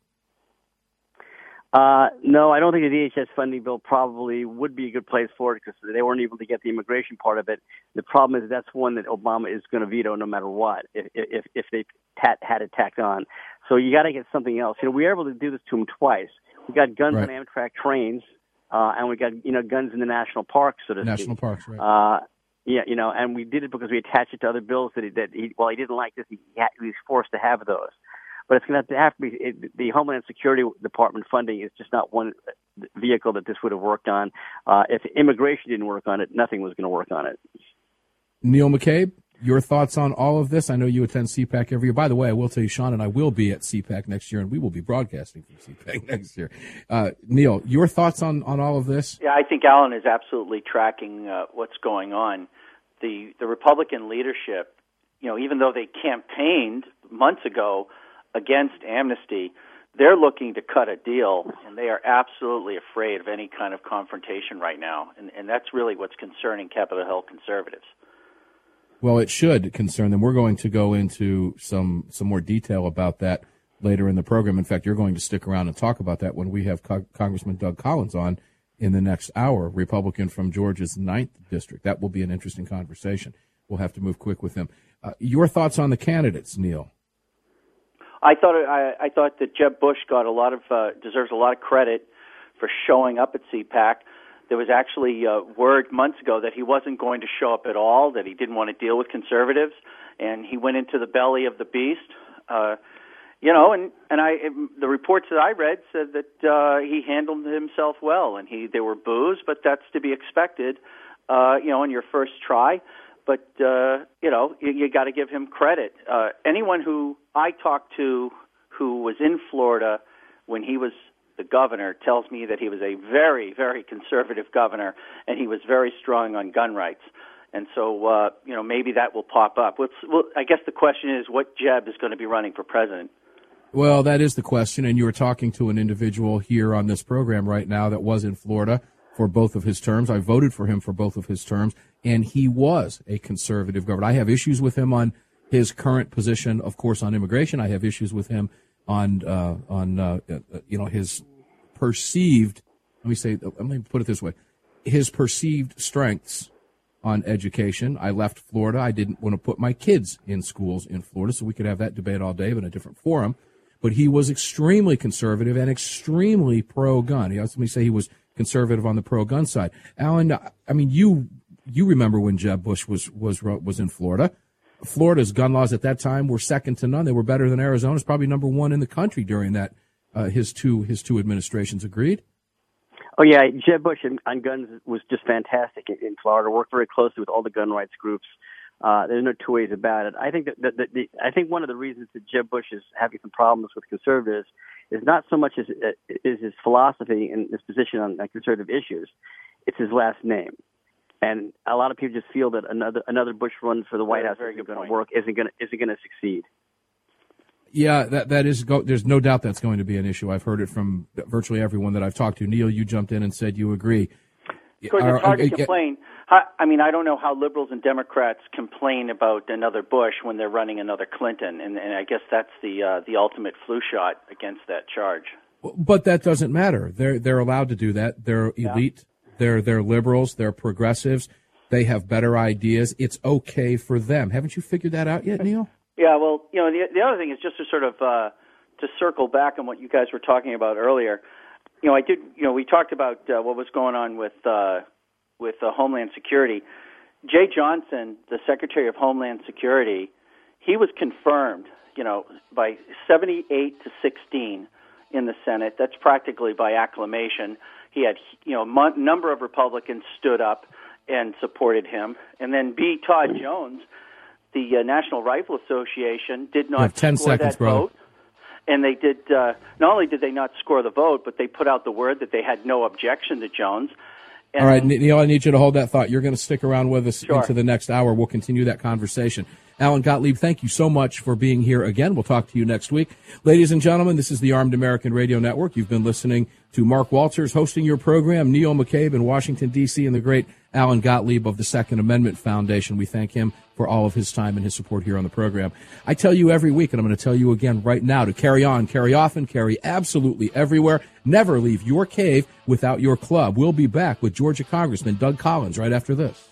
No, I don't think the DHS funding bill probably would be a good place for it because they weren't able to get the immigration part of it. The problem is that's one that Obama is going to veto no matter what if they had it tacked on. So you got to get something else. We were able to do this to him twice. We got guns on Amtrak trains, and we got guns in the national parks, so to speak. National parks, right? And we did it because we attached it to other bills that he didn't like this. He was forced to have those. But it's going to have to be the Homeland Security Department funding is just not one vehicle that this would have worked on. If immigration didn't work on it, nothing was going to work on it. Neil McCabe, your thoughts on all of this? I know you attend CPAC every year. By the way, I will tell you, Sean and I will be at CPAC next year, and we will be broadcasting from CPAC next year. Neil, your thoughts on all of this? Yeah, I think Alan is absolutely tracking what's going on. The Republican leadership, even though they campaigned months ago against amnesty, they're looking to cut a deal, and they are absolutely afraid of any kind of confrontation right now. And that's really what's concerning Capitol Hill conservatives. Well, it should concern them. We're going to go into some more detail about that later in the program. In fact, you're going to stick around and talk about that when we have Congressman Doug Collins on in the next hour, Republican from Georgia's 9th District. That will be an interesting conversation. We'll have to move quick with him. Your thoughts on the candidates, Neil? I thought that Jeb Bush got deserves a lot of credit for showing up at CPAC. There was actually word months ago that he wasn't going to show up at all, that he didn't want to deal with conservatives, and he went into the belly of the beast. The reports that I read said that he handled himself well, and there were boos, but that's to be expected, in your first try. But, you got to give him credit. Anyone who I talked to who was in Florida when he was the governor tells me that he was a very, very conservative governor, and he was very strong on gun rights. And so, maybe that will pop up. I guess the question is what Jeb is going to be running for president. Well, that is the question, and you were talking to an individual here on this program right now that was in Florida for both of his terms. I voted for him for both of his terms, and he was a conservative governor. I have issues with him on his current position, of course, on immigration. I have issues with him on his perceived. Let me put it this way: his perceived strengths on education. I left Florida. I didn't want to put my kids in schools in Florida, so we could have that debate all day, but in a different forum. But he was extremely conservative and extremely pro-gun. Let me say he was conservative on the pro-gun side. Alan, I mean, you remember when Jeb Bush was in Florida. Florida's gun laws at that time were second to none. They were better than Arizona's, probably number one in the country during that. His two administrations agreed. Oh yeah, Jeb Bush on guns was just fantastic in Florida. Worked very closely with all the gun rights groups. There's no two ways about it. I think I think one of the reasons that Jeb Bush is having some problems with conservatives is not so much as is his philosophy and his position on conservative issues. It's his last name. And a lot of people just feel that another Bush run for the White House isn't going to work, isn't going to succeed. Yeah, that is. There's no doubt that's going to be an issue. I've heard it from virtually everyone that I've talked to. Neil, you jumped in and said you agree. Of course, it's hard to complain. I mean, I don't know how liberals and Democrats complain about another Bush when they're running another Clinton, and I guess that's the ultimate flu shot against that charge. But that doesn't matter. They're allowed to do that. They're elite. Yeah. They're liberals. They're progressives. They have better ideas. It's okay for them. Haven't you figured that out yet, Neil? Yeah. Well, the other thing is just to sort of to circle back on what you guys were talking about earlier. We talked about what was going on with Homeland Security. Jay Johnson, the Secretary of Homeland Security, he was confirmed, by 78 to 16 in the Senate. That's practically by acclamation. He had, a number of Republicans stood up and supported him. And then B. Todd Jones, the National Rifle Association, did not score that vote. And they did. Not only did they not score the vote, but they put out the word that they had no objection to Jones. And all right, Neil, I need you to hold that thought. You're going to stick around with us into the next hour. We'll continue that conversation. Alan Gottlieb, thank you so much for being here again. We'll talk to you next week. Ladies and gentlemen, this is the Armed American Radio Network. You've been listening to Mark Walters hosting your program, Neil McCabe in Washington, D.C., and the great Alan Gottlieb of the Second Amendment Foundation. We thank him for all of his time and his support here on the program. I tell you every week, and I'm going to tell you again right now, to carry on, carry often, carry absolutely everywhere. Never leave your cave without your club. We'll be back with Georgia Congressman Doug Collins right after this.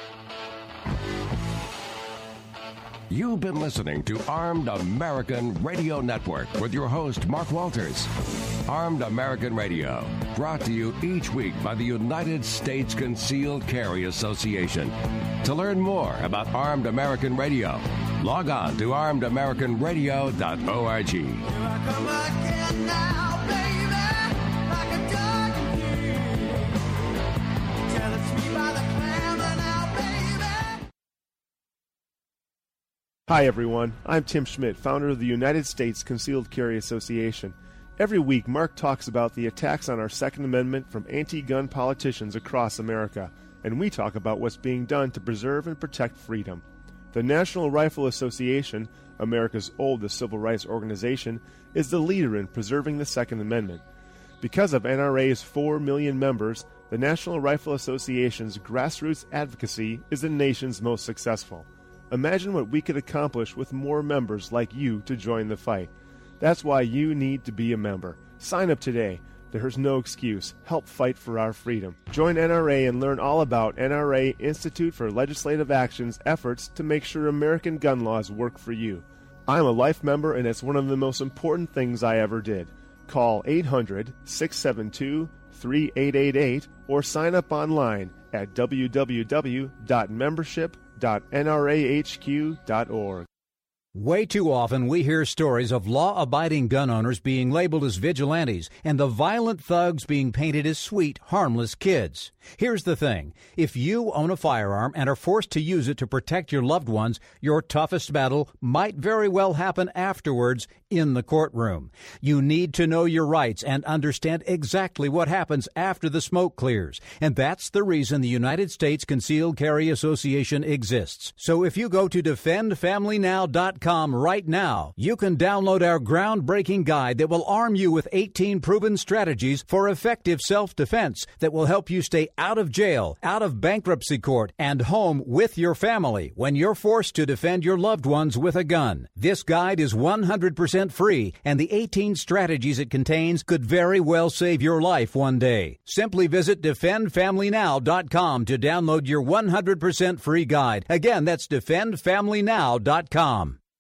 You've been listening to Armed American Radio Network with your host, Mark Walters. Armed American Radio, brought to you each week by the United States Concealed Carry Association. To learn more about Armed American Radio, log on to armedamericanradio.org. Here I come again now, baby, like a dog here. Tell it's me by the clamor now, baby. Hi, everyone. I'm Tim Schmidt, founder of the United States Concealed Carry Association. Every week, Mark talks about the attacks on our Second Amendment from anti-gun politicians across America, and we talk about what's being done to preserve and protect freedom. The National Rifle Association, America's oldest civil rights organization, is the leader in preserving the Second Amendment. Because of NRA's 4 million members, the National Rifle Association's grassroots advocacy is the nation's most successful. Imagine what we could accomplish with more members like you to join the fight. That's why you need to be a member. Sign up today. There's no excuse. Help fight for our freedom. Join NRA and learn all about NRA Institute for Legislative Action's efforts to make sure American gun laws work for you. I'm a life member, and it's one of the most important things I ever did. Call 800-672-3888 or sign up online at www.membership.nrahq.org. Way too often we hear stories of law-abiding gun owners being labeled as vigilantes and the violent thugs being painted as sweet, harmless kids. Here's the thing. If you own a firearm and are forced to use it to protect your loved ones, your toughest battle might very well happen afterwards in the courtroom. You need to know your rights and understand exactly what happens after the smoke clears. And that's the reason the United States Concealed Carry Association exists. So if you go to defendfamilynow.com right now, you can download our groundbreaking guide that will arm you with 18 proven strategies for effective self-defense that will help you stay out of jail, out of bankruptcy court, and home with your family when you're forced to defend your loved ones with a gun. This guide is 100% free, and the 18 strategies it contains could very well save your life one day. Simply visit defendfamilynow.com to download your 100% free guide. Again, that's defendfamilynow.com.